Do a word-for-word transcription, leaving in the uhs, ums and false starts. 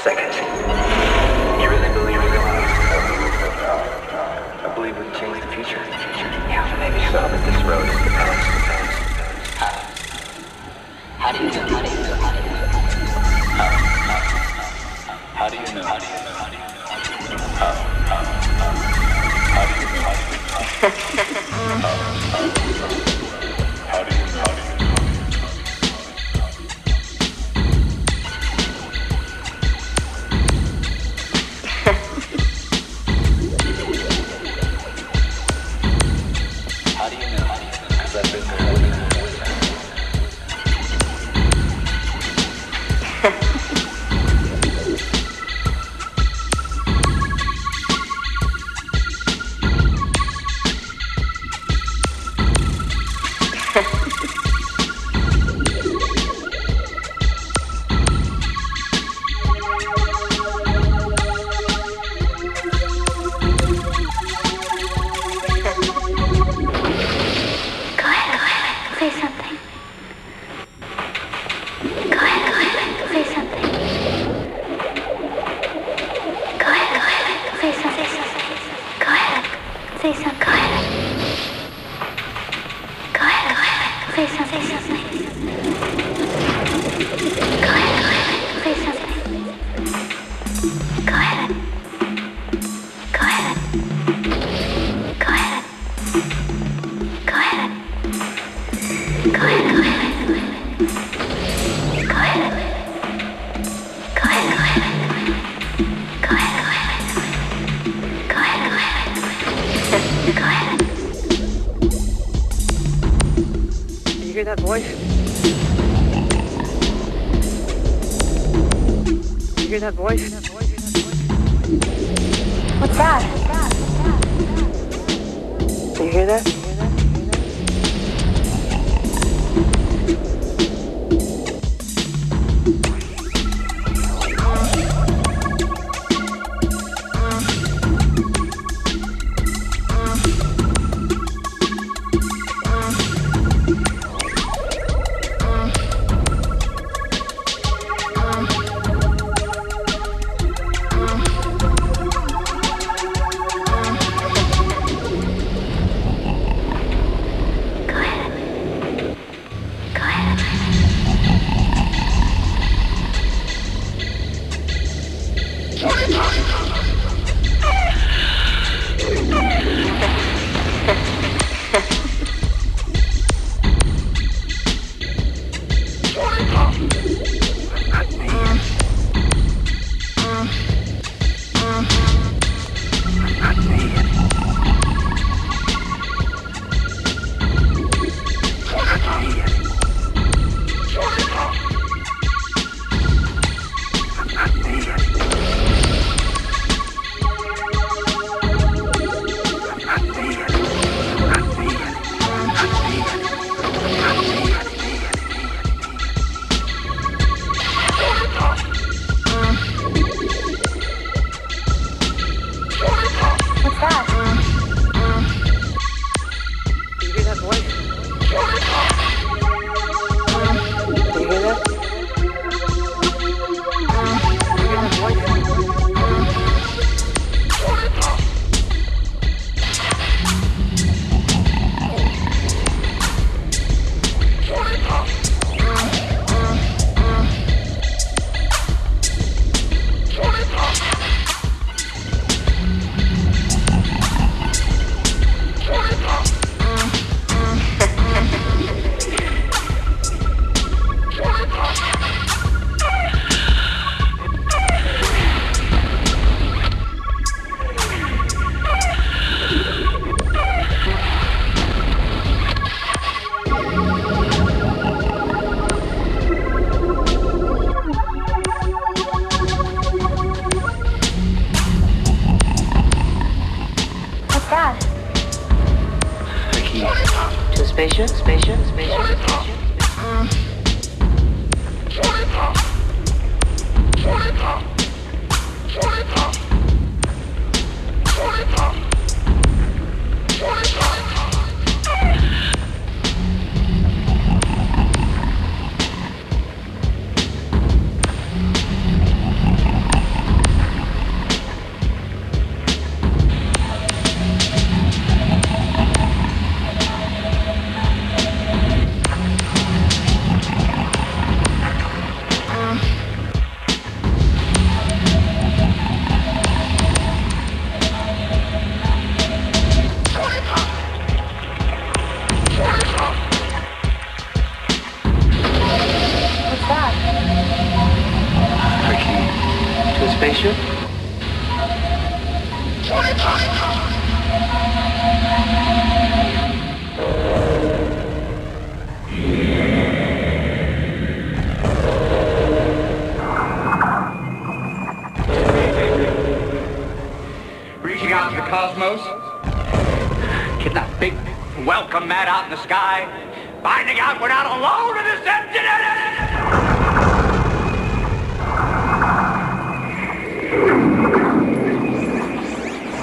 second. You really believe we're going I believe we can change the future. Yeah, maybe so, but this road is the past. How do you know? How do you know? How do you know? How do you know? How do you know? How do you know? How how how do you know? How do you know? How do you know? How do you know? How do you know? Because I've been there living with that. You hear that voice? You hear that voice? What's that? Do you hear that? Spaceship, spaceship, spaceship, spaceship. spaceship? Reaching out to the cosmos, getting that big welcome mat out in the sky, finding out we're not alone in this empty